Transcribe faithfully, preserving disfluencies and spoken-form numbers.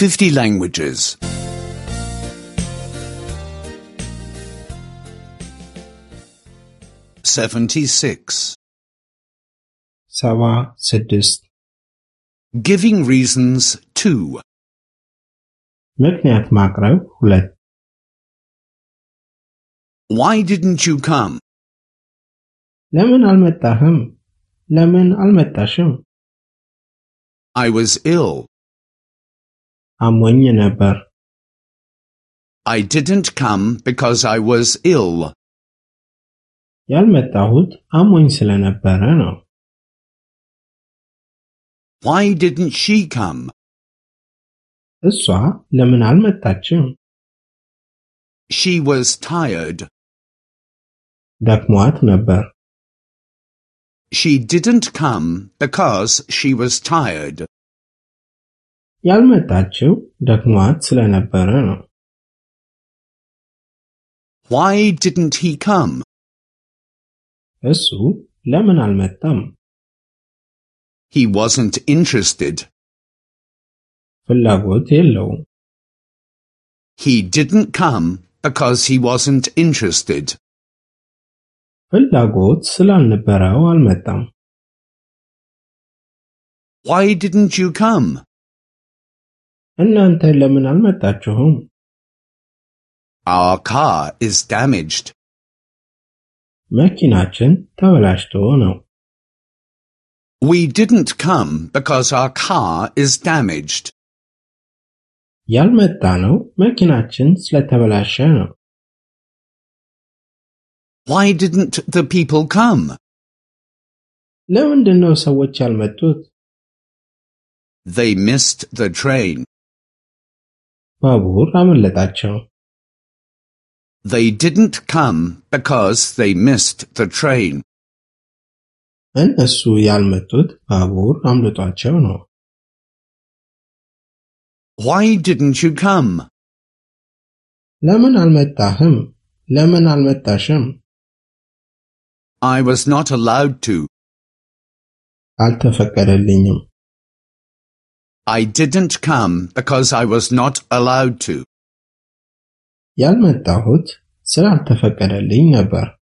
fifty languages. seventy-six. ሰባ ስድስት Giving reasons two. ምክንያት ማቅረብ ሁለት Why didn't you come? ለምን አልመጣህም? ለምን አልመጣሽም? I was ill. አሞኝ ነበር። I didn't come because I was ill. ያልመጣሁት አሞኝ ስለነበረ ነው። Why didn't she come? እሷ ለምን አልመጣችም? She was tired. ደክሟት ነበር። She didn't come because she was tired. ያልመጣችው ደክሟት ስለነበረ ነው። Why didn't he come? እሱ ለምን አልመጣም? He wasn't interested. ፍላጎት የለውም። He didn't come because he wasn't interested. ፍላጎት ስላልነበረው አልመጣም። Why didn't you come? እናንተ ለምን አልመጣችሁም? Our car is damaged. መኪናችን ተበላሽቶ ነው። We didn't come because our car is damaged. ያልመጣነው መኪናችን ስለተበላሸ ነው። Why didn't the people come? ለምንድነው ሰዎች ያልመጡት? They missed the train. ባቡር አመለጣቸው። They didn't come because they missed the train. እነሱ ያልመጡት ባቡር አምልጧቸው ነው። Why didn't you come? ለምን አልመጣህም? ለምን አልመጣሽም? I was not allowed to. አልተፈቀደልኝም። I didn't come because I was not allowed to. ያልመጣሁት ስላልተፈቀደልኝ ነበር።